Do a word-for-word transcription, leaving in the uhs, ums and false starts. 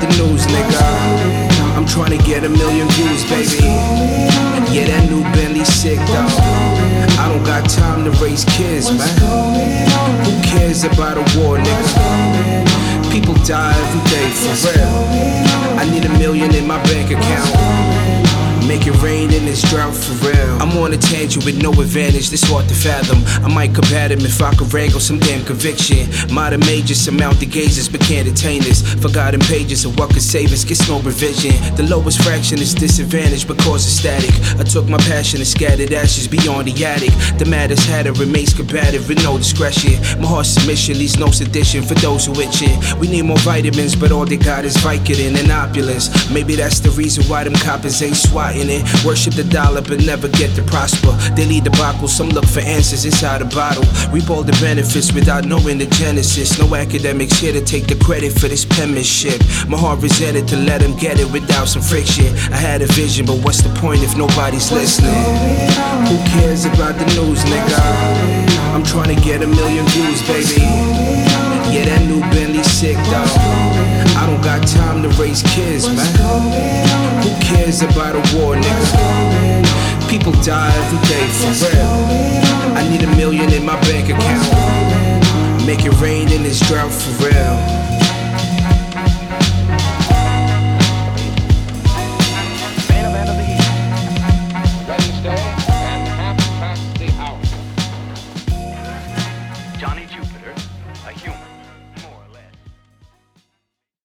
the news, nigga. I'm trying to get a million views, baby. Yeah, that new Bentley sick, though. I don't got time to raise kids, man. Who cares about a war, nigga? People die every day, for real. I need a million in my bank account. Make it rain in this drought, for real. I'm on a tangent with no advantage, this hard to fathom. I might combat him if I could wrangle some damn conviction. Modern majors surmount the gazes but can't attain this. Forgotten pages of what could save us gets no revision. The lowest fraction is disadvantage but causes static. I took my passion and scattered ashes beyond the attic. The matters had it remains combative with no discretion. My heart's submission leaves no sedition for those who itching. We need more vitamins but all they got is Vicodin and opulence. Maybe that's the reason why them coppers ain't swatting it. Worship the dollar but never get to prosper. They lead the debacle, some look for answers inside a bottle. Reap all the benefits without knowing the genesis. No academics here to take the credit for this penmanship. My heart resented to let them get it without some friction. I had a vision but what's the point if nobody's listening? Who cares about the news, nigga? I'm trying to get a million views, baby. Yeah, that new Bentley sick, though. I don't got time to raise kids, man. Who cares about a war, nigga? People die every day, for real. I need a million in my bank account. Make it rain in this drought, for real.